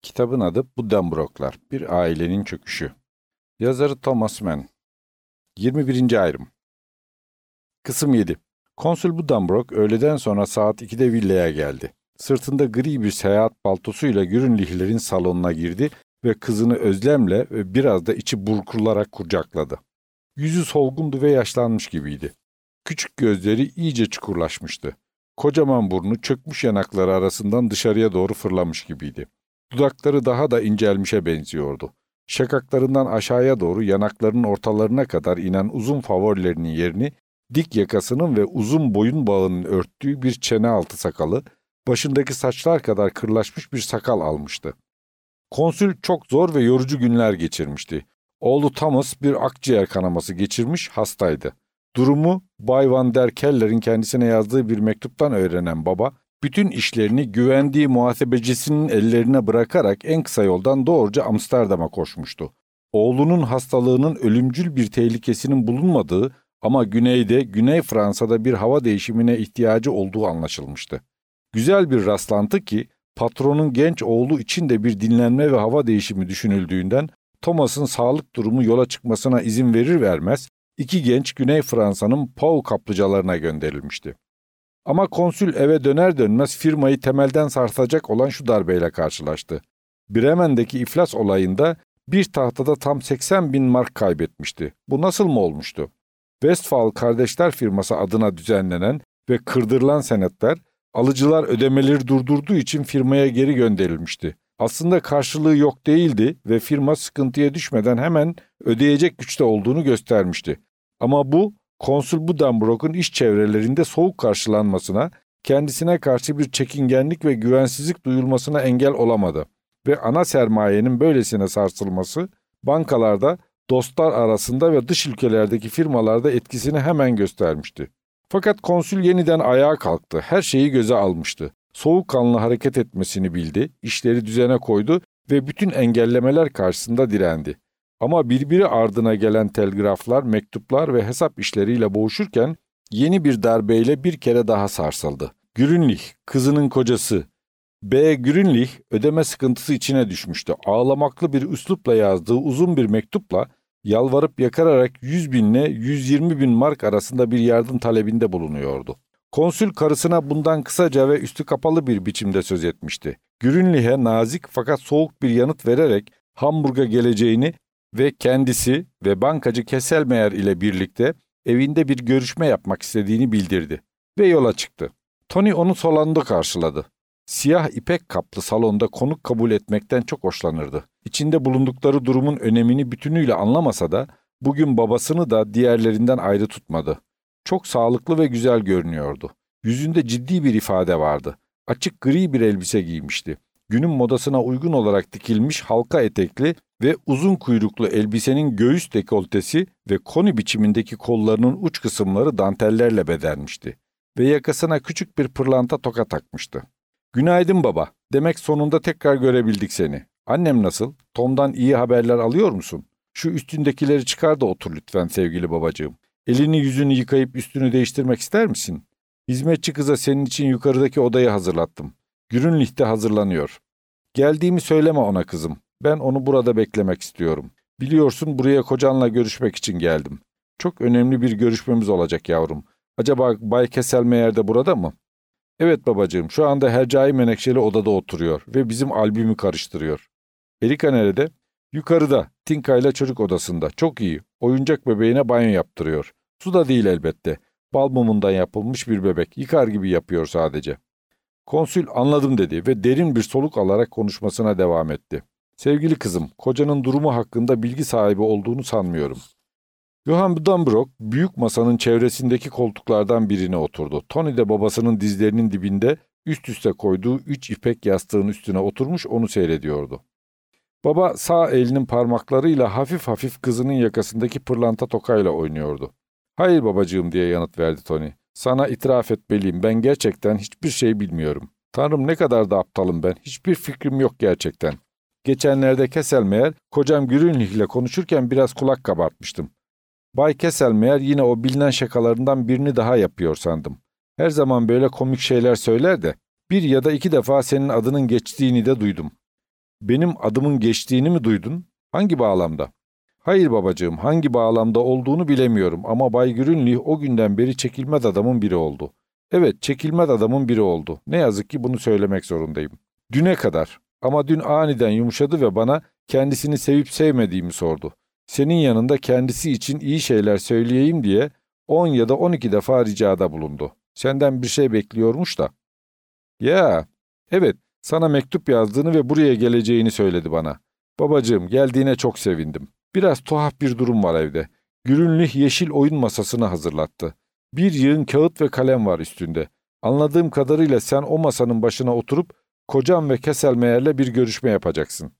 Kitabın adı Buddenbrooklar, Bir Ailenin Çöküşü. Yazarı Thomas Mann. 21. Ayrım. Kısım 7. Konsul Buddenbrook öğleden sonra saat 2'de villaya geldi. Sırtında gri bir seyahat paltosuyla Gürünlihlerin salonuna girdi ve kızını özlemle ve biraz da içi burkularak kucakladı. Yüzü solgundu ve yaşlanmış gibiydi. Küçük gözleri iyice çukurlaşmıştı. Kocaman burnu çökmüş yanakları arasından dışarıya doğru fırlamış gibiydi. Dudakları daha da incelmişe benziyordu. Şakaklarından aşağıya doğru yanaklarının ortalarına kadar inen uzun favorilerinin yerini dik yakasının ve uzun boyun bağının örttüğü bir çene altı sakalı, başındaki saçlar kadar kırlaşmış bir sakal almıştı. Konsül çok zor ve yorucu günler geçirmişti. Oğlu Thomas bir akciğer kanaması geçirmiş, hastaydı. Durumu Bay Van der Keller'in kendisine yazdığı bir mektuptan öğrenen baba, bütün işlerini güvendiği muhasebecisinin ellerine bırakarak en kısa yoldan doğruca Amsterdam'a koşmuştu. Oğlunun hastalığının ölümcül bir tehlikesinin bulunmadığı ama güneyde, Güney Fransa'da bir hava değişimine ihtiyacı olduğu anlaşılmıştı. Güzel bir rastlantı ki, patronun genç oğlu için de bir dinlenme ve hava değişimi düşünüldüğünden, Thomas'ın sağlık durumu yola çıkmasına izin verir vermez, iki genç Güney Fransa'nın Pau kaplıcalarına gönderilmişti. Ama konsül eve döner dönmez firmayı temelden sarsacak olan şu darbeyle karşılaştı. Bremen'deki iflas olayında bir tahtada tam 80.000 mark kaybetmişti. Bu nasıl mı olmuştu? Westphal Kardeşler firması adına düzenlenen ve kırdırılan senetler, alıcılar ödemeleri durdurduğu için firmaya geri gönderilmişti. Aslında karşılığı yok değildi ve firma sıkıntıya düşmeden hemen ödeyecek güçte olduğunu göstermişti. Ama bu, Konsul Buddenbrook'un iş çevrelerinde soğuk karşılanmasına, kendisine karşı bir çekingenlik ve güvensizlik duyulmasına engel olamadı. Ve ana sermayenin böylesine sarsılması, bankalarda, dostlar arasında ve dış ülkelerdeki firmalarda etkisini hemen göstermişti. Fakat konsül yeniden ayağa kalktı, her şeyi göze almıştı. Soğukkanlı hareket etmesini bildi, işleri düzene koydu ve bütün engellemeler karşısında direndi. Ama birbiri ardına gelen telgraflar, mektuplar ve hesap işleriyle boğuşurken yeni bir darbeyle bir kere daha sarsıldı. Gürünlih, kızının kocası. B. Gürünlih ödeme sıkıntısı içine düşmüştü. Ağlamaklı bir üslupla yazdığı uzun bir mektupla yalvarıp yakararak 100.000 ile 120.000 mark arasında bir yardım talebinde bulunuyordu. Konsül karısına bundan kısaca ve üstü kapalı bir biçimde söz etmişti. Gürünlih'e nazik fakat soğuk bir yanıt vererek Hamburg'a geleceğini ve kendisi ve bankacı Kesselmeyer ile birlikte evinde bir görüşme yapmak istediğini bildirdi ve yola çıktı. Tony onu salonda karşıladı. Siyah ipek kaplı salonda konuk kabul etmekten çok hoşlanırdı. İçinde bulundukları durumun önemini bütünüyle anlamasa da bugün babasını da diğerlerinden ayrı tutmadı. Çok sağlıklı ve güzel görünüyordu. Yüzünde ciddi bir ifade vardı. Açık gri bir elbise giymişti. Günün modasına uygun olarak dikilmiş halka etekli ve uzun kuyruklu elbisenin göğüs dekoltesi ve koni biçimindeki kollarının uç kısımları dantellerle bedenmişti ve yakasına küçük bir pırlanta toka takmıştı. "Günaydın baba. Demek sonunda tekrar görebildik seni. Annem nasıl? Tom'dan iyi haberler alıyor musun? Şu üstündekileri çıkar da otur lütfen sevgili babacığım. Elini yüzünü yıkayıp üstünü değiştirmek ister misin? Hizmetçi kıza senin için yukarıdaki odayı hazırlattım. Gürünlih'te hazırlanıyor. Geldiğimi söyleme ona kızım. Ben onu burada beklemek istiyorum. Biliyorsun buraya kocanla görüşmek için geldim. Çok önemli bir görüşmemiz olacak yavrum. Acaba Bay Kesselmeyer de burada mı?" "Evet babacığım, şu anda Hercai Menekşeli odada oturuyor ve bizim albümü karıştırıyor." "Erika nerede?" "Yukarıda, Tinka ile çocuk odasında. Çok iyi. Oyuncak bebeğine banyo yaptırıyor. Su da değil elbette. Bal mumundan yapılmış bir bebek. Yıkar gibi yapıyor sadece." Konsül anladım dedi ve derin bir soluk alarak konuşmasına devam etti. "Sevgili kızım, kocanın durumu hakkında bilgi sahibi olduğunu sanmıyorum." Johann Buddenbrook büyük masanın çevresindeki koltuklardan birine oturdu. Tony de babasının dizlerinin dibinde üst üste koyduğu 3 ipek yastığın üstüne oturmuş onu seyrediyordu. Baba sağ elinin parmaklarıyla hafif hafif kızının yakasındaki pırlanta tokayla oynuyordu. "Hayır babacığım," diye yanıt verdi Tony. "Sana itiraf etmeliyim, ben gerçekten hiçbir şey bilmiyorum. Tanrım ne kadar da aptalım ben, hiçbir fikrim yok gerçekten. Geçenlerde Kesselmeyer, kocam Gürünlih ile konuşurken biraz kulak kabartmıştım. Bay Kesselmeyer yine o bilinen şakalarından birini daha yapıyor sandım. Her zaman böyle komik şeyler söyler de bir ya da iki defa senin adının geçtiğini de duydum." Benim adımın geçtiğini mi duydun? Hangi bağlamda? Hayır babacığım, hangi bağlamda olduğunu bilemiyorum ama Bay Grünlich o günden beri çekilmez adamın biri oldu. Evet, çekilmez adamın biri oldu. Ne yazık ki bunu söylemek zorundayım. Düne kadar. Ama dün aniden yumuşadı ve bana kendisini sevip sevmediğimi sordu. Senin yanında kendisi için iyi şeyler söyleyeyim diye 10 ya da 12 defa ricada bulundu. Senden bir şey bekliyormuş da. Ya, evet, sana mektup yazdığını ve buraya geleceğini söyledi bana. Babacığım, geldiğine çok sevindim. Biraz tuhaf bir durum var evde. Grünlich yeşil oyun masasını hazırlattı. Bir yığın kağıt ve kalem var üstünde. Anladığım kadarıyla sen o masanın başına oturup kocam ve Kesselmeyer'le bir görüşme yapacaksın.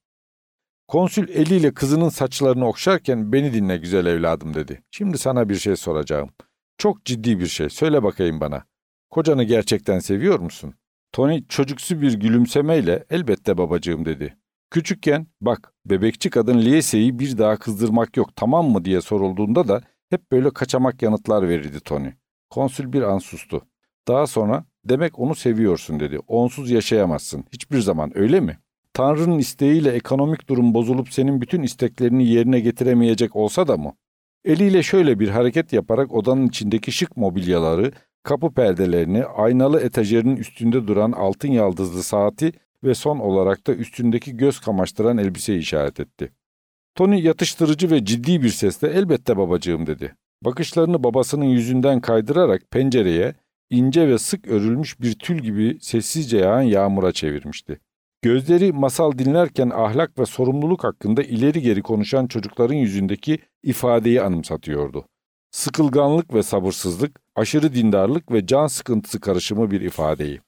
Konsül eliyle kızının saçlarını okşarken beni dinle güzel evladım dedi. Şimdi sana bir şey soracağım. Çok ciddi bir şey. Söyle bakayım bana. Kocanı gerçekten seviyor musun? Tony çocuksu bir gülümsemeyle elbette babacığım dedi. Küçükken bak bebekçi kadın Liese'yi bir daha kızdırmak yok tamam mı diye sorulduğunda da hep böyle kaçamak yanıtlar verirdi Tony. Konsül bir an sustu. Daha sonra demek onu seviyorsun dedi. Onsuz yaşayamazsın. Hiçbir zaman öyle mi? Tanrı'nın isteğiyle ekonomik durum bozulup senin bütün isteklerini yerine getiremeyecek olsa da mı? Eliyle şöyle bir hareket yaparak odanın içindeki şık mobilyaları, kapı perdelerini, aynalı etajerinin üstünde duran altın yaldızlı saati ve son olarak da üstündeki göz kamaştıran elbiseyi işaret etti. Tony yatıştırıcı ve ciddi bir sesle elbette babacığım dedi. Bakışlarını babasının yüzünden kaydırarak pencereye, ince ve sık örülmüş bir tül gibi sessizce yağan yağmura çevirmişti. Gözleri masal dinlerken ahlak ve sorumluluk hakkında ileri geri konuşan çocukların yüzündeki ifadeyi anımsatıyordu. Sıkılganlık ve sabırsızlık, aşırı dindarlık ve can sıkıntısı karışımı bir ifadeyi.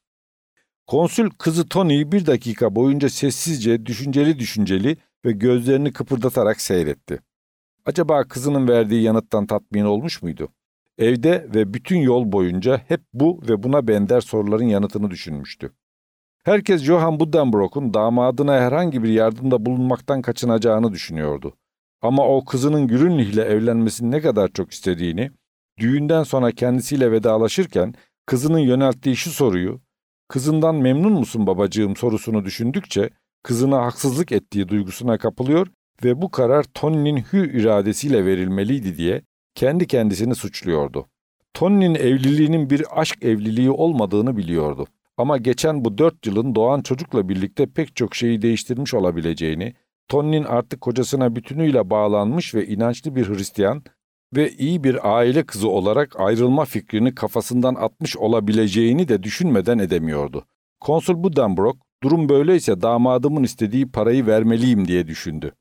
Konsül kızı Tony'yi bir dakika boyunca sessizce, düşünceli ve gözlerini kıpırdatarak seyretti. Acaba kızının verdiği yanıttan tatmin olmuş muydu? Evde ve bütün yol boyunca hep bu ve buna benzer soruların yanıtını düşünmüştü. Herkes Johann Buddenbrook'un damadına herhangi bir yardımda bulunmaktan kaçınacağını düşünüyordu. Ama o kızının Grünlich'le evlenmesini ne kadar çok istediğini, düğünden sonra kendisiyle vedalaşırken kızının yönelttiği şu soruyu, "Kızından memnun musun babacığım?" sorusunu düşündükçe kızına haksızlık ettiği duygusuna kapılıyor ve bu karar Tony'nin hür iradesiyle verilmeliydi diye kendi kendisini suçluyordu. Tony'nin evliliğinin bir aşk evliliği olmadığını biliyordu. Ama geçen bu 4 yılın doğan çocukla birlikte pek çok şeyi değiştirmiş olabileceğini, Tony'nin artık kocasına bütünüyle bağlanmış ve inançlı bir Hristiyan ve iyi bir aile kızı olarak ayrılma fikrini kafasından atmış olabileceğini de düşünmeden edemiyordu. Konsul Buddenbrook, durum böyleyse damadımın istediği parayı vermeliyim diye düşündü.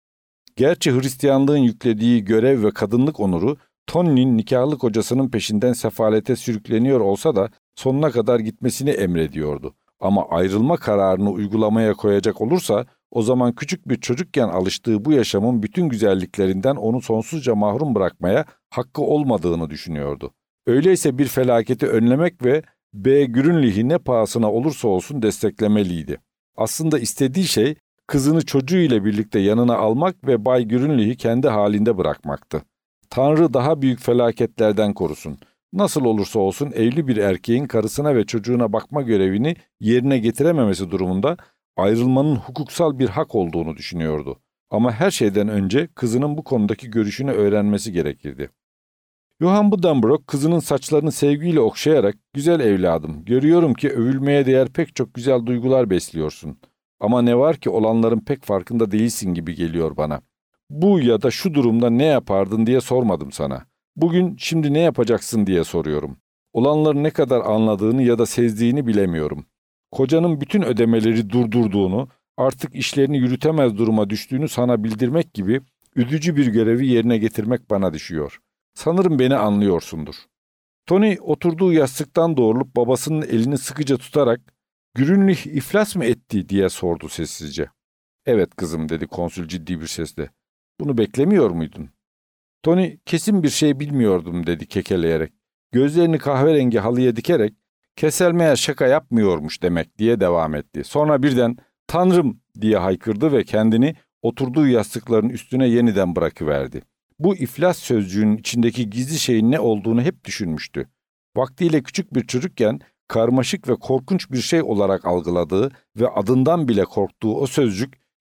Gerçi Hristiyanlığın yüklediği görev ve kadınlık onuru, Tony'nin nikahlı kocasının peşinden sefalete sürükleniyor olsa da sonuna kadar gitmesini emrediyordu. Ama ayrılma kararını uygulamaya koyacak olursa, o zaman küçük bir çocukken alıştığı bu yaşamın bütün güzelliklerinden onu sonsuzca mahrum bırakmaya hakkı olmadığını düşünüyordu. Öyleyse bir felaketi önlemek ve B. Grünlich'i ne pahasına olursa olsun desteklemeliydi. Aslında istediği şey, kızını çocuğu ile birlikte yanına almak ve Bay Grünlich'i kendi halinde bırakmaktı. Tanrı daha büyük felaketlerden korusun. Nasıl olursa olsun evli bir erkeğin karısına ve çocuğuna bakma görevini yerine getirememesi durumunda ayrılmanın hukuksal bir hak olduğunu düşünüyordu. Ama her şeyden önce kızının bu konudaki görüşünü öğrenmesi gerekirdi. Johann Buddenbrook kızının saçlarını sevgiyle okşayarak "Güzel evladım, görüyorum ki övülmeye değer pek çok güzel duygular besliyorsun. Ama ne var ki olanların pek farkında değilsin gibi geliyor bana. Bu ya da şu durumda ne yapardın diye sormadım sana. Bugün şimdi ne yapacaksın diye soruyorum. Olanları ne kadar anladığını ya da sezdiğini bilemiyorum. Kocanın bütün ödemeleri durdurduğunu, artık işlerini yürütemez duruma düştüğünü sana bildirmek gibi üzücü bir görevi yerine getirmek bana düşüyor. Sanırım beni anlıyorsundur." Tony oturduğu yastıktan doğrulup babasının elini sıkıca tutarak "Grünlich iflas mı etti?" diye sordu sessizce. "Evet kızım," dedi konsül ciddi bir sesle. "Bunu beklemiyor muydun?" Tony "Kesin bir şey bilmiyordum," dedi kekeleyerek. Gözlerini kahverengi halıya dikerek "Kesselmeyer şaka yapmıyormuş demek," diye devam etti. Sonra birden "Tanrım!" diye haykırdı ve kendini oturduğu yastıkların üstüne yeniden bırakıverdi. Bu iflas sözcüğünün içindeki gizli şeyin ne olduğunu hep düşünmüştü. Vaktiyle küçük bir çocukken karmaşık ve korkunç bir şey olarak algıladığı ve adından bile korktuğu o sözcük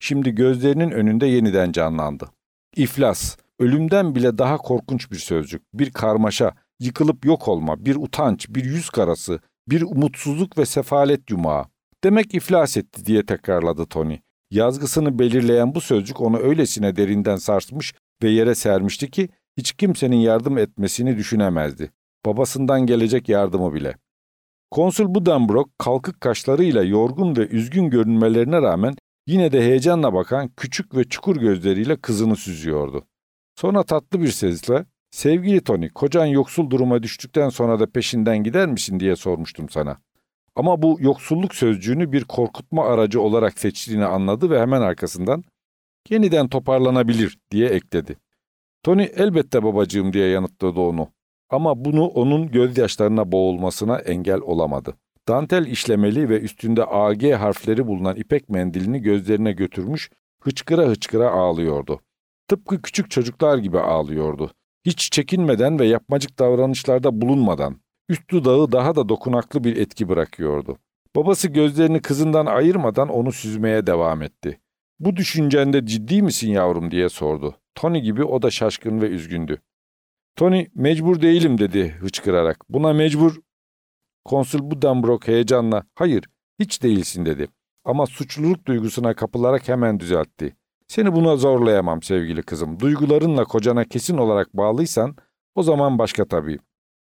şimdi gözlerinin önünde yeniden canlandı. İflas, ölümden bile daha korkunç bir sözcük, bir karmaşa, yıkılıp yok olma, bir utanç, bir yüz karası, bir umutsuzluk ve sefalet yumağı. Demek iflas etti diye tekrarladı Tony. Yazgısını belirleyen bu sözcük onu öylesine derinden sarsmış ve yere sermişti ki hiç kimsenin yardım etmesini düşünemezdi. Babasından gelecek yardımı bile. Konsul Buddenbrook kalkık kaşlarıyla yorgun ve üzgün görünmelerine rağmen yine de heyecanla bakan küçük ve çukur gözleriyle kızını süzüyordu. Sonra tatlı bir sesle, "Sevgili Tony, kocan yoksul duruma düştükten sonra da peşinden gider misin diye sormuştum sana." Ama bu yoksulluk sözcüğünü bir korkutma aracı olarak seçtiğini anladı ve hemen arkasından "Yeniden toparlanabilir" diye ekledi. Tony elbette babacığım diye yanıtladı onu. Ama bunu onun gözyaşlarına boğulmasına engel olamadı. Dantel işlemeli ve üstünde AG harfleri bulunan ipek mendilini gözlerine götürmüş, hıçkıra hıçkıra ağlıyordu. Tıpkı küçük çocuklar gibi ağlıyordu. Hiç çekinmeden ve yapmacık davranışlarda bulunmadan, üst dudağı daha da dokunaklı bir etki bırakıyordu. Babası gözlerini kızından ayırmadan onu süzmeye devam etti. "Bu düşüncende ciddi misin yavrum?" diye sordu. Tony gibi o da şaşkın ve üzgündü. "Tony, mecbur değilim" dedi hıçkırarak. "Buna mecbur..." Konsul Buddenbrook heyecanla "Hayır, hiç değilsin" dedi. Ama suçluluk duygusuna kapılarak hemen düzeltti. "Seni buna zorlayamam sevgili kızım. Duygularınla kocana kesin olarak bağlıysan o zaman başka tabii."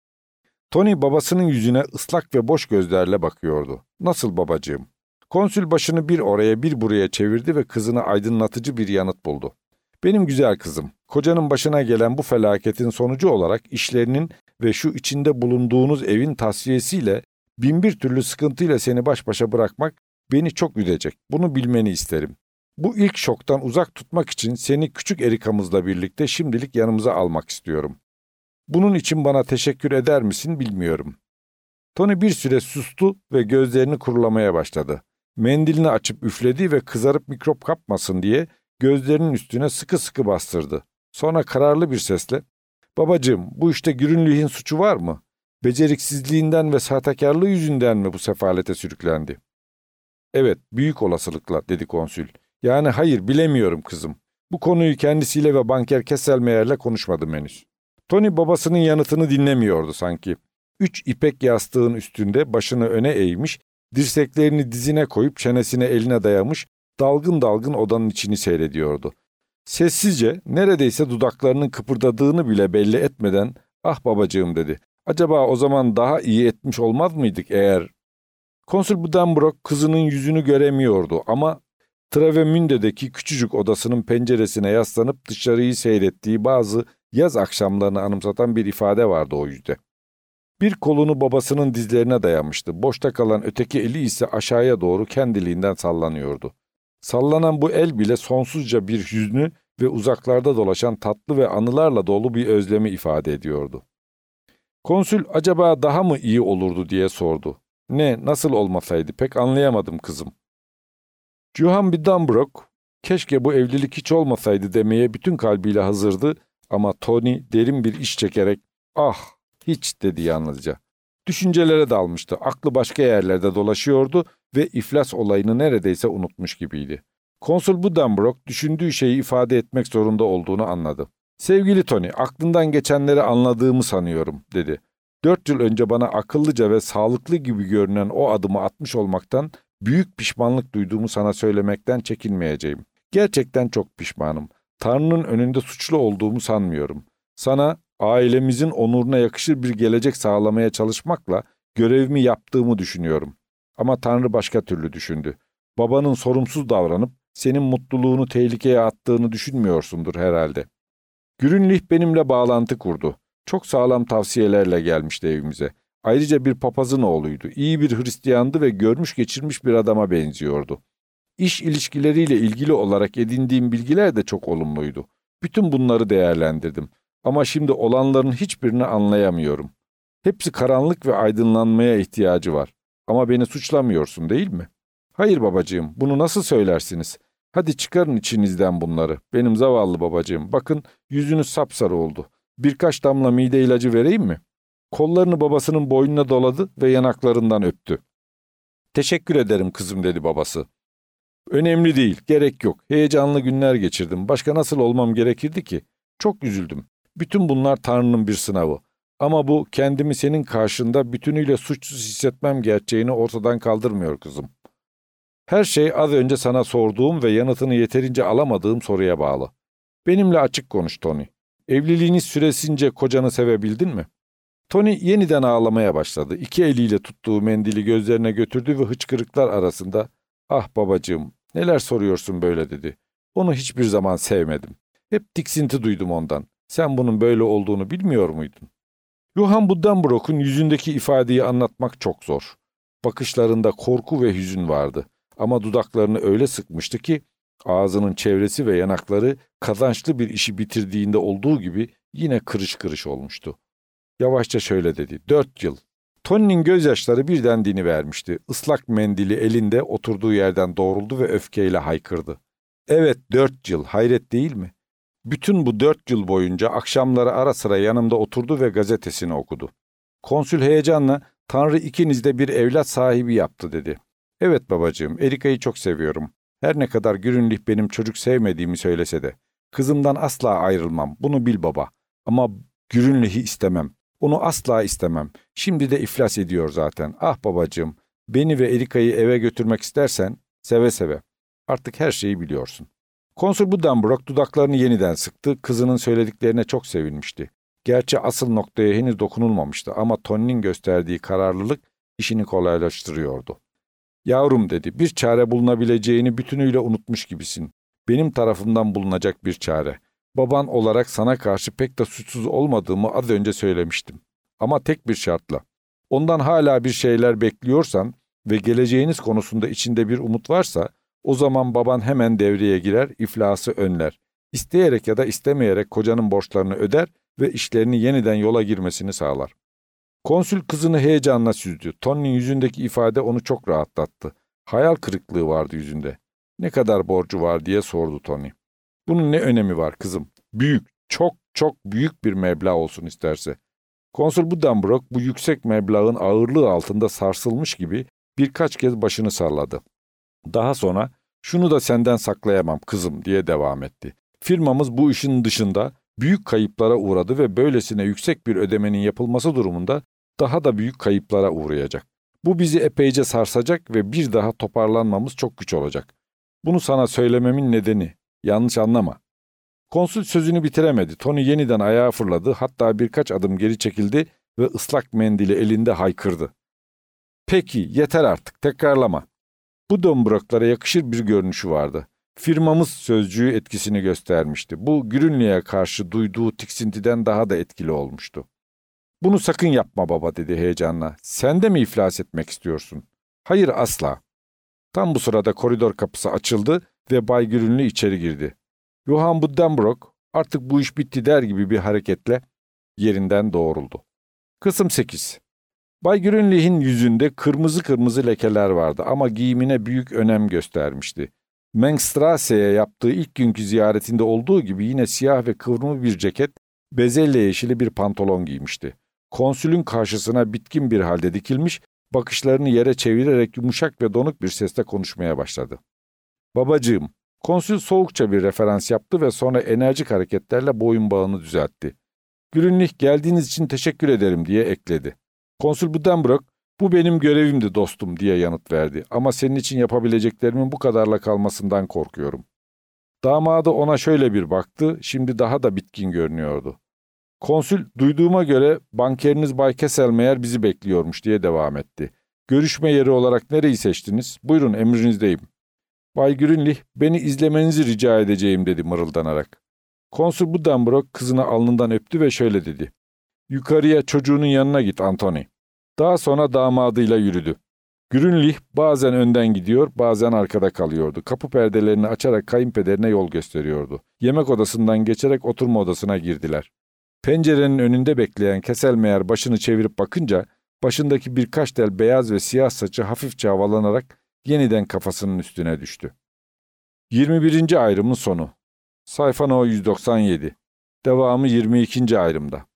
Tony babasının yüzüne ıslak ve boş gözlerle bakıyordu. "Nasıl babacığım?" Konsül başını bir oraya bir buraya çevirdi ve kızına aydınlatıcı bir yanıt buldu. "Benim güzel kızım, kocanın başına gelen bu felaketin sonucu olarak işlerinin ve şu içinde bulunduğunuz evin tasfiyesiyle binbir türlü sıkıntıyla seni baş başa bırakmak beni çok üzecek. Bunu bilmeni isterim. Bu ilk şoktan uzak tutmak için seni küçük Erika'mızla birlikte şimdilik yanımıza almak istiyorum. Bunun için bana teşekkür eder misin bilmiyorum." Tony bir süre sustu ve gözlerini kurulamaya başladı. Mendilini açıp üfledi ve kızarıp mikrop kapmasın diye gözlerinin üstüne sıkı sıkı bastırdı. Sonra kararlı bir sesle, "Babacığım, bu işte Grünlich'in suçu var mı? Beceriksizliğinden ve sahtekarlığı yüzünden mi bu sefalete sürüklendi?" "Evet, büyük olasılıkla" dedi konsül. "Yani hayır, bilemiyorum kızım. Bu konuyu kendisiyle ve banker Kesselmeyer'le konuşmadım henüz." Tony babasının yanıtını dinlemiyordu sanki. 3 ipek yastığın üstünde başını öne eğmiş, dirseklerini dizine koyup çenesine eline dayamış, dalgın dalgın odanın içini seyrediyordu. Sessizce, neredeyse dudaklarının kıpırdadığını bile belli etmeden, "Ah babacığım" dedi. "Acaba o zaman daha iyi etmiş olmaz mıydık eğer..." Konsul Buddenbrook kızının yüzünü göremiyordu ama Travemünde'deki küçücük odasının penceresine yaslanıp dışarıyı seyrettiği bazı yaz akşamlarını anımsatan bir ifade vardı o yüzde. Bir kolunu babasının dizlerine dayamıştı. Boşta kalan öteki eli ise aşağıya doğru kendiliğinden sallanıyordu. Sallanan bu el bile sonsuzca bir hüznü ve uzaklarda dolaşan tatlı ve anılarla dolu bir özlemi ifade ediyordu. Konsül acaba daha mı iyi olurdu diye sordu. "Ne, nasıl olmasaydı pek anlayamadım kızım." Johann Buddenbrook, keşke bu evlilik hiç olmasaydı demeye bütün kalbiyle hazırdı ama Tony derin bir iş çekerek, "Ah, hiç" dedi yalnızca. Düşüncelere dalmıştı, aklı başka yerlerde dolaşıyordu ve iflas olayını neredeyse unutmuş gibiydi. Konsul Buddenbrook düşündüğü şeyi ifade etmek zorunda olduğunu anladı. "Sevgili Tony, aklından geçenleri anladığımı sanıyorum" dedi. 4 yıl önce bana akıllıca ve sağlıklı gibi görünen o adımı atmış olmaktan büyük pişmanlık duyduğumu sana söylemekten çekinmeyeceğim. Gerçekten çok pişmanım. Tanrı'nın önünde suçlu olduğumu sanmıyorum. Sana ailemizin onuruna yakışır bir gelecek sağlamaya çalışmakla görevimi yaptığımı düşünüyorum. Ama Tanrı başka türlü düşündü. Babanın sorumsuz davranıp senin mutluluğunu tehlikeye attığını düşünmüyorsundur herhalde. Grünlich benimle bağlantı kurdu. Çok sağlam tavsiyelerle gelmişti evimize. Ayrıca bir papazın oğluydu. İyi bir Hristiyandı ve görmüş geçirmiş bir adama benziyordu. İş ilişkileriyle ilgili olarak edindiğim bilgiler de çok olumluydu. Bütün bunları değerlendirdim. Ama şimdi olanların hiçbirini anlayamıyorum. Hepsi karanlık ve aydınlanmaya ihtiyacı var. Ama beni suçlamıyorsun değil mi? Hayır babacığım, bunu nasıl söylersiniz? Hadi çıkarın içinizden bunları. Benim zavallı babacığım, bakın yüzünüz sapsarı oldu. Birkaç damla mide ilacı vereyim mi? Kollarını babasının boynuna doladı ve yanaklarından öptü. "Teşekkür ederim kızım" dedi babası. Önemli değil, gerek yok. Heyecanlı günler geçirdim. Başka nasıl olmam gerekirdi ki? Çok üzüldüm. Bütün bunlar Tanrı'nın bir sınavı. Ama bu kendimi senin karşında bütünüyle suçsuz hissetmem gerçeğini ortadan kaldırmıyor kızım. Her şey az önce sana sorduğum ve yanıtını yeterince alamadığım soruya bağlı. Benimle açık konuş Tony. Evliliğiniz süresince kocanı sevebildin mi? Tony yeniden ağlamaya başladı. İki eliyle tuttuğu mendili gözlerine götürdü ve hıçkırıklar arasında "Ah babacığım, neler soruyorsun böyle?" dedi. "Onu hiçbir zaman sevmedim. Hep tiksinti duydum ondan. Sen bunun böyle olduğunu bilmiyor muydun?" Johann Buddenbrook'un yüzündeki ifadeyi anlatmak çok zor. Bakışlarında korku ve hüzün vardı. Ama dudaklarını öyle sıkmıştı ki ağzının çevresi ve yanakları kazançlı bir işi bitirdiğinde olduğu gibi yine kırış kırış olmuştu. Yavaşça şöyle dedi: 4 yıl. Tony'nin gözyaşları birden dinivermişti. Islak mendili elinde oturduğu yerden doğruldu ve öfkeyle haykırdı. Evet, 4 yıl, hayret değil mi? Bütün bu 4 yıl boyunca akşamları ara sıra yanımda oturdu ve gazetesini okudu. Konsül heyecanla "Tanrı ikiniz de bir evlat sahibi yaptı," dedi. "Evet babacığım, Erika'yı çok seviyorum. Her ne kadar Grünlich benim çocuk sevmediğimi söylese de. Kızımdan asla ayrılmam, bunu bil baba. Ama Grünlich'i istemem. Onu asla istemem. Şimdi de iflas ediyor zaten. Ah babacığım, beni ve Erika'yı eve götürmek istersen seve seve. Artık her şeyi biliyorsun." Konsül Buddenbrook dudaklarını yeniden sıktı. Kızının söylediklerine çok sevinmişti. Gerçi asıl noktaya henüz dokunulmamıştı ama Tony'nin gösterdiği kararlılık işini kolaylaştırıyordu. "Yavrum," dedi, "bir çare bulunabileceğini bütünüyle unutmuş gibisin. Benim tarafımdan bulunacak bir çare. Baban olarak sana karşı pek de suçsuz olmadığımı az önce söylemiştim. Ama tek bir şartla. Ondan hala bir şeyler bekliyorsan ve geleceğiniz konusunda içinde bir umut varsa, o zaman baban hemen devreye girer, iflası önler. İsteyerek ya da istemeyerek kocanın borçlarını öder ve işlerini yeniden yola girmesini sağlar." Konsül kızını heyecanla süzdü. Tony'nin yüzündeki ifade onu çok rahatlattı. Hayal kırıklığı vardı yüzünde. "Ne kadar borcu var?" diye sordu Tony. "Bunun ne önemi var kızım? Büyük, çok çok büyük bir meblağ olsun isterse." Konsül Buddenbrook bu yüksek meblağın ağırlığı altında sarsılmış gibi birkaç kez başını salladı. Daha sonra "Şunu da senden saklayamam kızım," diye devam etti. "Firmamız bu işin dışında büyük kayıplara uğradı ve böylesine yüksek bir ödemenin yapılması durumunda daha da büyük kayıplara uğrayacak. Bu bizi epeyce sarsacak ve bir daha toparlanmamız çok güç olacak. Bunu sana söylememin nedeni, yanlış anlama." Konsül sözünü bitiremedi. Tony yeniden ayağa fırladı, hatta birkaç adım geri çekildi ve ıslak mendili elinde haykırdı. "Peki, yeter artık, tekrarlama." Bu Buddenbrook'lara yakışır bir görünüşü vardı. "Firmamız" sözcüğü etkisini göstermişti. Bu Grünlich'e karşı duyduğu tiksintiden daha da etkili olmuştu. "Bunu sakın yapma baba," dedi heyecanla. "Sen de mi iflas etmek istiyorsun?" "Hayır, asla." Tam bu sırada koridor kapısı açıldı ve Bay Grünlich içeri girdi. Johann Buddenbrook "Artık bu iş bitti," der gibi bir hareketle yerinden doğruldu. Kısım 8. Bay Grünlich'in yüzünde kırmızı kırmızı lekeler vardı ama giyimine büyük önem göstermişti. Mengstrasse'ye yaptığı ilk günkü ziyaretinde olduğu gibi yine siyah ve kıvrımlı bir ceket, bezelye yeşili bir pantolon giymişti. Konsülün karşısına bitkin bir halde dikilmiş, bakışlarını yere çevirerek yumuşak ve donuk bir sesle konuşmaya başladı. "Babacığım," konsül soğukça bir referans yaptı ve sonra enerjik hareketlerle boyun bağını düzeltti. "Grünlich, geldiğiniz için teşekkür ederim," diye ekledi. Konsül Buddenbrook, "Bu benim görevimdi dostum," diye yanıt verdi. "Ama senin için yapabileceklerimin bu kadarla kalmasından korkuyorum." Damadı ona şöyle bir baktı, şimdi daha da bitkin görünüyordu. Konsül, "Duyduğuma göre bankeriniz Bay Kesselmeyer bizi bekliyormuş," diye devam etti. "Görüşme yeri olarak nereyi seçtiniz? Buyurun, emrinizdeyim." Bay Grünlich, "Beni izlemenizi rica edeceğim," dedi mırıldanarak. Konsül Buddenbrook kızını alnından öptü ve şöyle dedi: "Yukarıya çocuğunun yanına git Anthony." Daha sonra damadıyla yürüdü. Grünlich bazen önden gidiyor, bazen arkada kalıyordu. Kapı perdelerini açarak kayınpederine yol gösteriyordu. Yemek odasından geçerek oturma odasına girdiler. Pencerenin önünde bekleyen Kesselmeyer başını çevirip bakınca, başındaki birkaç tel beyaz ve siyah saçı hafifçe havalanarak yeniden kafasının üstüne düştü. 21. ayrımın sonu. Sayfa No 197. Devamı 22. ayrımda.